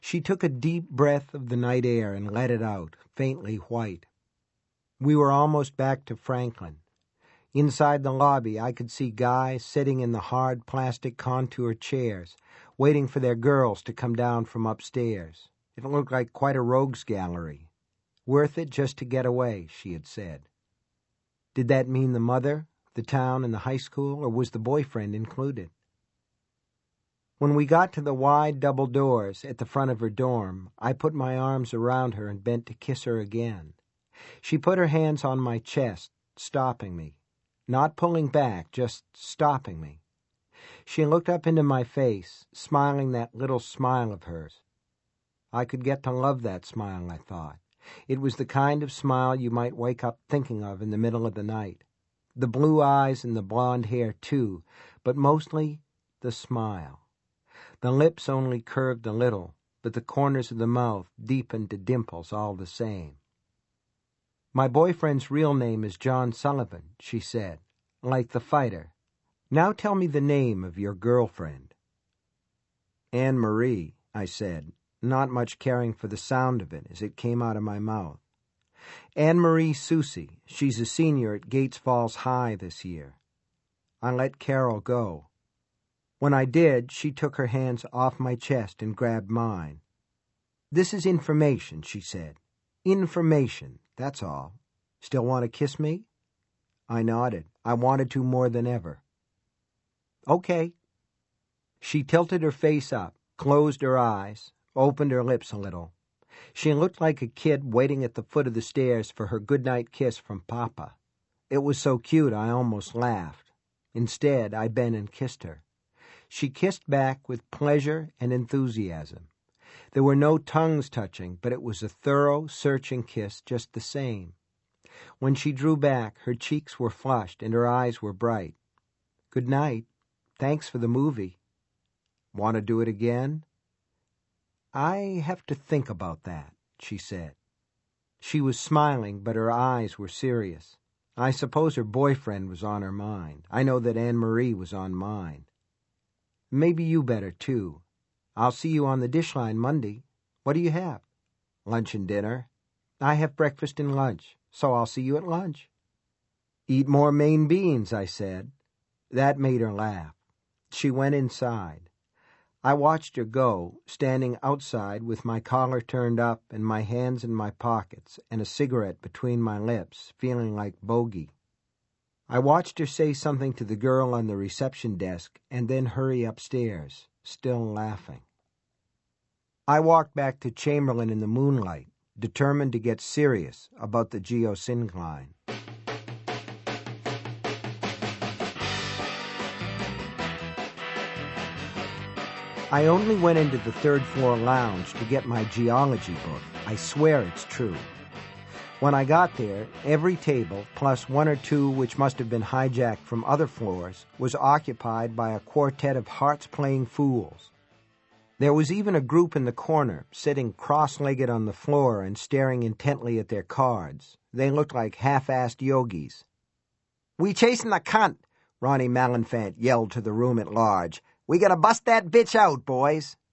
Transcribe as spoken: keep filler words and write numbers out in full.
She took a deep breath of the night air and let it out, faintly white. We were almost back to Franklin. Inside the lobby, I could see guys sitting in the hard plastic contour chairs, waiting for their girls to come down from upstairs. It looked like quite a rogues gallery. Worth it just to get away, she had said. Did that mean the mother, the town, and the high school, or was the boyfriend included? When we got to the wide double doors at the front of her dorm, I put my arms around her and bent to kiss her again. She put her hands on my chest, stopping me. Not pulling back, just stopping me. She looked up into my face, smiling that little smile of hers. I could get to love that smile, I thought. It was the kind of smile you might wake up thinking of in the middle of the night. The blue eyes and the blonde hair, too, but mostly the smile. The lips only curved a little, but the corners of the mouth deepened to dimples all the same. My boyfriend's real name is John Sullivan, she said, like the fighter. Now tell me the name of your girlfriend. Anne Marie, I said, not much caring for the sound of it as it came out of my mouth. Anne Marie Soucy. She's a senior at Gates Falls High this year. I let Carol go. When I did, she took her hands off my chest and grabbed mine. This is information, she said. Information, that's all. Still want to kiss me? I nodded. I wanted to more than ever. Okay. She tilted her face up, closed her eyes, opened her lips a little. She looked like a kid waiting at the foot of the stairs for her goodnight kiss from Papa. It was so cute I almost laughed. Instead, I bent and kissed her. She kissed back with pleasure and enthusiasm. There were no tongues touching, but it was a thorough, searching kiss just the same. When she drew back, her cheeks were flushed and her eyes were bright. Good night. Thanks for the movie. Want to do it again? I have to think about that, she said. She was smiling, but her eyes were serious. I suppose her boyfriend was on her mind. I know that Anne Marie was on mine. Maybe you better, too. I'll see you on the dish line Monday. What do you have? Lunch and dinner. I have breakfast and lunch, so I'll see you at lunch. Eat more Maine beans, I said. That made her laugh. She went inside. I watched her go, standing outside with my collar turned up and my hands in my pockets and a cigarette between my lips, feeling like bogey. I watched her say something to the girl on the reception desk and then hurry upstairs, still laughing. I walked back to Chamberlain in the moonlight, determined to get serious about the geosyncline. I only went into the third floor lounge to get my geology book. I swear it's true. When I got there, every table, plus one or two which must have been hijacked from other floors, was occupied by a quartet of hearts-playing fools. There was even a group in the corner, sitting cross-legged on the floor and staring intently at their cards. They looked like half-assed yogis. "We chasing the cunt," Ronnie Malenfant yelled to the room at large. "We gotta bust that bitch out, boys."